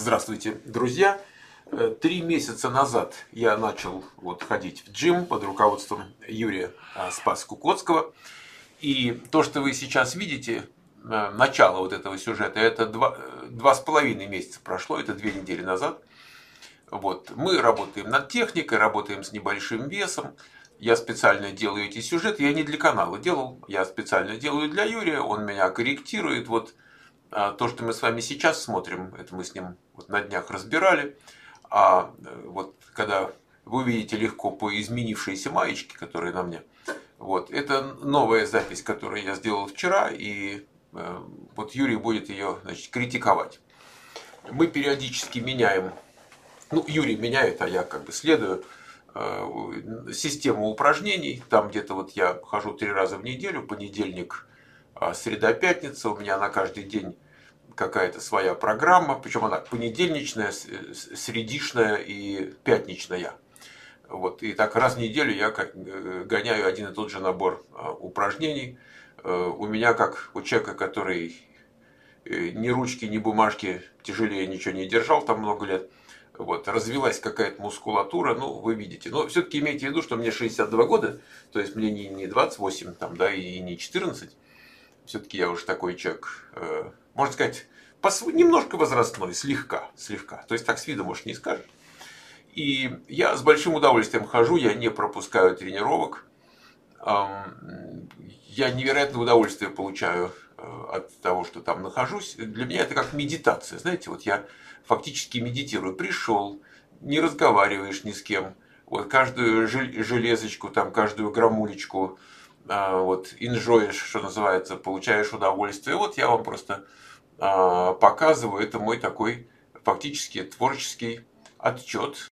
Здравствуйте, друзья! 3 месяца назад я начал ходить в джим под руководством Юрия Спас-Кукоцкого. И то, что вы сейчас видите, начало этого сюжета, это 2,5 месяца прошло, это 2 недели назад. Мы работаем над техникой, работаем с небольшим весом. Я специально делаю эти сюжеты, я не для канала делал, я специально делаю для Юрия, он меня корректирует. То, что мы с вами сейчас смотрим, это мы с ним на днях разбирали. Когда вы увидите легко по изменившейся маечке, которая на мне, это новая запись, которую я сделал вчера, и Юрий будет ее, критиковать. Мы периодически меняем, Юрий меняет, а я следую систему упражнений. Там где-то я хожу 3 раза в неделю, понедельник, среда, пятница, у меня на каждый день какая-то своя программа, причем она понедельничная, средишная и пятничная. И так раз в неделю я гоняю один и тот же набор упражнений. У меня, как у человека, который ни ручки, ни бумажки тяжелее ничего не держал там много лет, развилась какая-то мускулатура, вы видите. Но все-таки имейте в виду, что мне 62 года, то есть мне не 28 и не 14. Все-таки я уже такой человек, можно сказать, немножко возрастной, слегка. То есть так с виду, может, не скажешь. И я с большим удовольствием хожу, я не пропускаю тренировок. Я невероятное удовольствие получаю от того, что там нахожусь. Для меня это как медитация. Знаете, я фактически медитирую. Пришел, не разговариваешь ни с кем. Каждую железочку, каждую граммулечку инжоешь, что называется, получаешь удовольствие. Я вам просто показываю, это мой такой фактически творческий отчет